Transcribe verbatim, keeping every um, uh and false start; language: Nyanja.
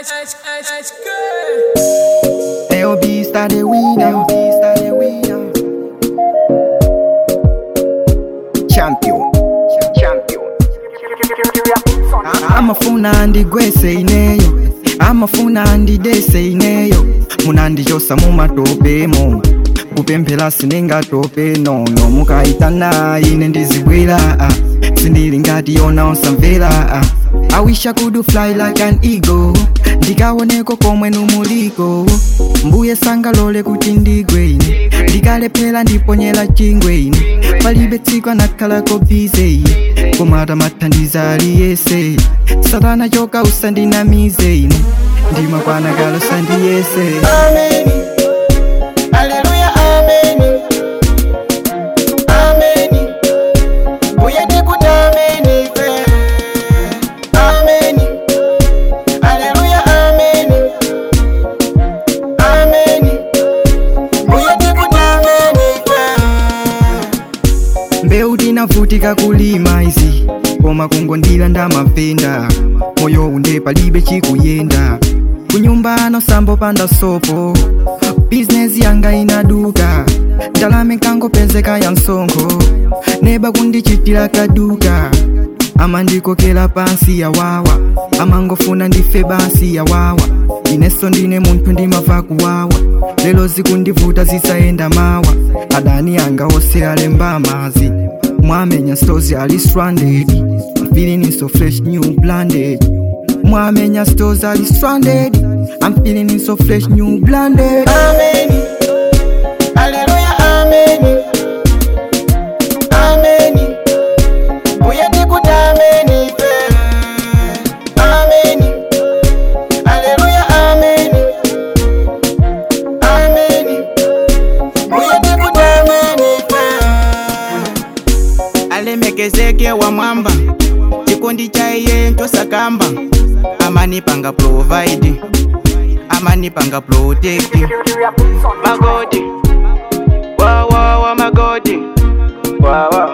L B start the winner, L B start the winner. Champion, champion. Amafuna ndigwese ineyo, amafuna ndidese ineyo. Munandichosa mumatopemo, kupemphera sinengatope nono. Mukaitana ine ndizibwera, sindili ngati yona osamvera. I wish I could fly like an eagle, ndikaoneko komwe numuliko. Mbuye sangalole kuti ndigwe ine, ndikalephera ndiponyera chingwe ine. Palibe tsiku anakhalako bize, koma amathandiza aliyese. Satana choka usandinamize ine, ndimakwanakala usandiyese. Amen, haleluya, amen, amen. Mbuye ndikutameni fe. Amen, haleluya, amen, amen. Mbuye ndikutameni fe. Mbeu tinavutika kulima izi, koma kungondila ndamapenda. Moyo unde palibe chikuyenda, kunyumba no sambo panda sopo. Business yanga inaduka, ndalama kangopezeka ya msonkho. Neba kundichitira kaduka, amandikokela pansi ya wawa. Amangofuna ndife basi ya wawa, ineso ndine muntu ndimava kuwawa. Lelo zikundivuta zisaenda mawa, adani yanga ose alemba amazi. Mwamenya stozi ali stranded, I'm feeling so fresh new blended. Mwamenya stozi ali stranded, I'm feeling so fresh new blended. Amen, haleluya, amen, amen. Mbuye ndikutameni fe. Amen, haleluya, amen, amen. Mbuye ndikutameni fe. Alemekezeke wa mwamba, chikondi cha iye ntosakamba. Amanipanga provide, amanipanga protect. Magodi, wa wa wa magodi, wa wa